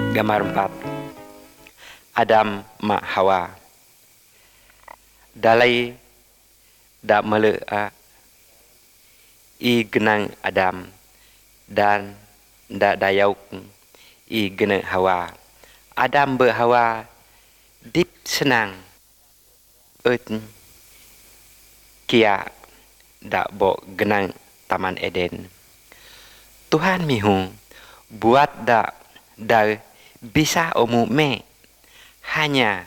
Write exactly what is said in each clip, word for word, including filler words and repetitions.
Gambar empat. Adam mak Hawa. Dalai dak mele a i genang Adam dan dak dayauk i gene Hawa. Adam be Hawa dip senang eut kia dak bo genang Taman Eden. Tuhan mihu buat dak dak bisa omu me hanya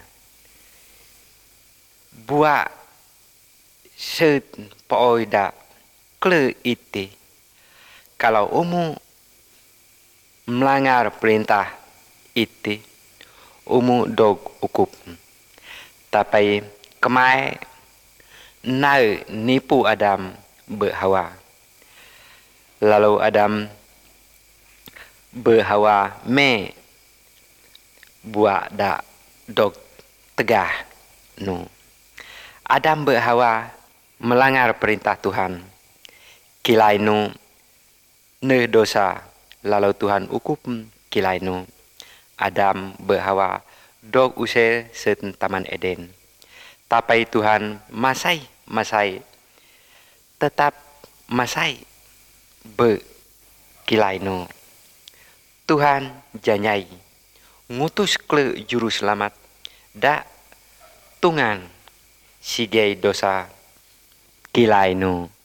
buat set pooi dak kle ite. Kalau omu melanggar perintah ite, omu dog ukup. Tapi kemai nai nipu Adam be Hawa. Lalu Adam be Hawa me buat dak dog tegah nu. Adam be Hawa melanggar perintah Tuhan. Kilai nu ne dosa lalu Tuhan ukup kilai nu. Adam be Hawa dog usir set Taman Eden. Tapi Tuhan masai masai tetap masai be kilai nu. Tuhan janjai ngutus kle juru selamat dak tungan sigai dosa kilai nu.